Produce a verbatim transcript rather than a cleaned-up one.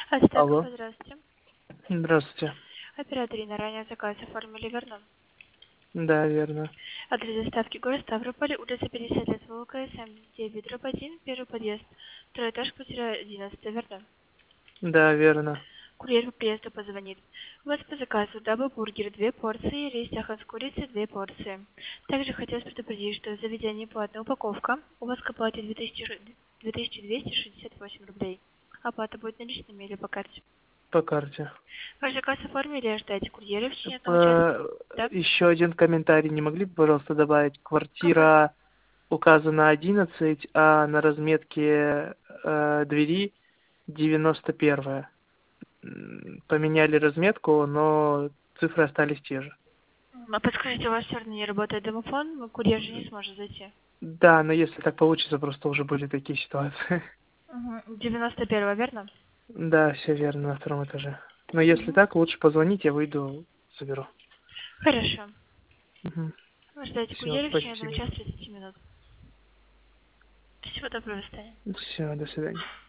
Алло. Астекова, здравствуйте. Здравствуйте. Оператор Инна, ранее заказ оформили, верно? Да, верно. Адрес доставки город Ставрополь, улица пятьдесят лет ВЛКСМ, девять, дробь один, первый подъезд, второй этаж, квартира одиннадцать, верно? Да, верно. Курьер по приезду позвонит. У вас по заказу дабл-бургер две порции, рис яхан с курицей две порции. Также хотелось предупредить, что в заведении платная упаковка. У вас к оплате две тысячи двести шестьдесят восемь рублей. Оплата будет наличными или по карте. По карте. Ваш заказ оформили, ожидайте курьера в течение одного часа. По- Да? Еще один комментарий. Не могли бы, пожалуйста, добавить? Какой? Квартира указана одиннадцать, а на разметке э, двери девяносто первая. М, Поменяли разметку, но цифры остались те же. А подскажите, у вас все равно не работает домофон, курьер же не сможет зайти. Да, но если так получится, просто уже были такие ситуации. Угу. девяносто первого, верно? Да, все верно, на втором этаже. Но если Угу. так, лучше позвонить, я выйду, заберу. Хорошо. Ожидайте Все, курьера в течение одного спасибо. часа тридцати минут. Всего доброго, до свидания. Все, до свидания.